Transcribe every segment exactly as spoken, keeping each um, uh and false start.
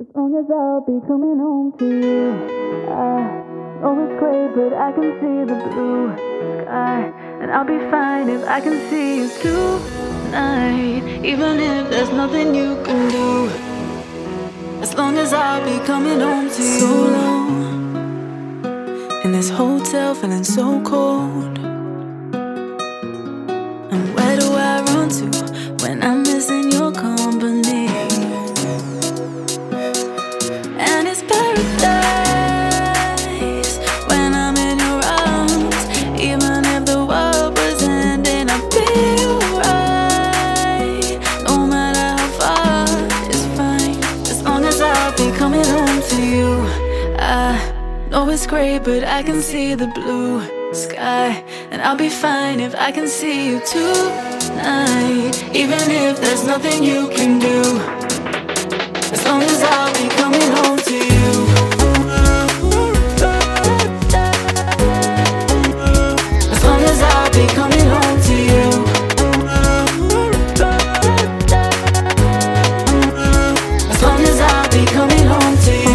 As long as I'll be coming home to you. I know it's gray, but I can see the blue sky. And I'll be fine if I can see you tonight. Even if there's nothing you can do. As long as I'll be coming home to you. So long in this hotel, feeling so cold. And where do I run to when I'm missing your company? And it's paradise when I'm in your arms. Even if the world was ending, I'd be alright. No matter how far, it's fine. As long as I'll be coming home to you. I know it's gray, but I can see the blue sky. And I'll be fine if I can see you tonight. Even if there's nothing you can do. As long as I'll be coming home to you. As long as I'll be coming home to you. As long as I'll be coming home to you.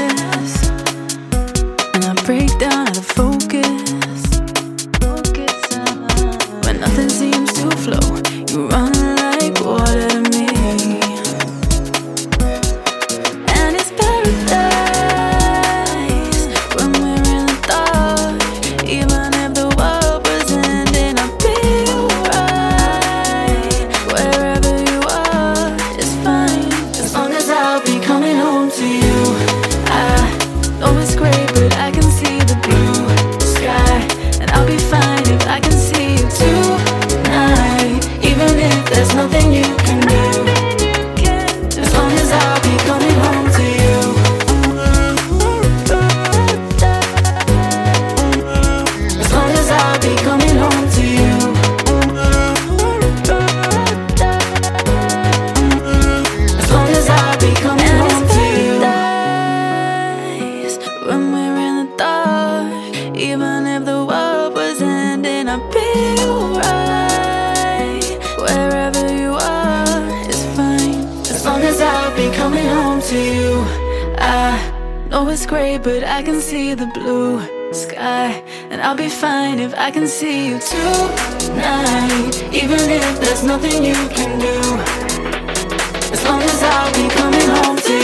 And I break down out of focus when nothing seems to flow. You run like water to me. And it's paradise when we're in the dark. Even if the world was ending, I'd be alright. Wherever you are, it's fine. As long as I'll be coming home to you. I know it's gray, but I can see the blue sky. And I'll be fine if I can see you tonight. Even if there's nothing you can do. As long as I'll be coming home to you. As long as I'll be coming home to you. As long as I'll be coming home to you. When we're in the dark, even if the world was ending, I'd be alright. Wherever you are, it's fine. As long as I'll be coming home to you. I know it's gray, but I can see the blue sky. And I'll be fine if I can see you tonight. Even if there's nothing you can do. As long as I'll be coming home to you.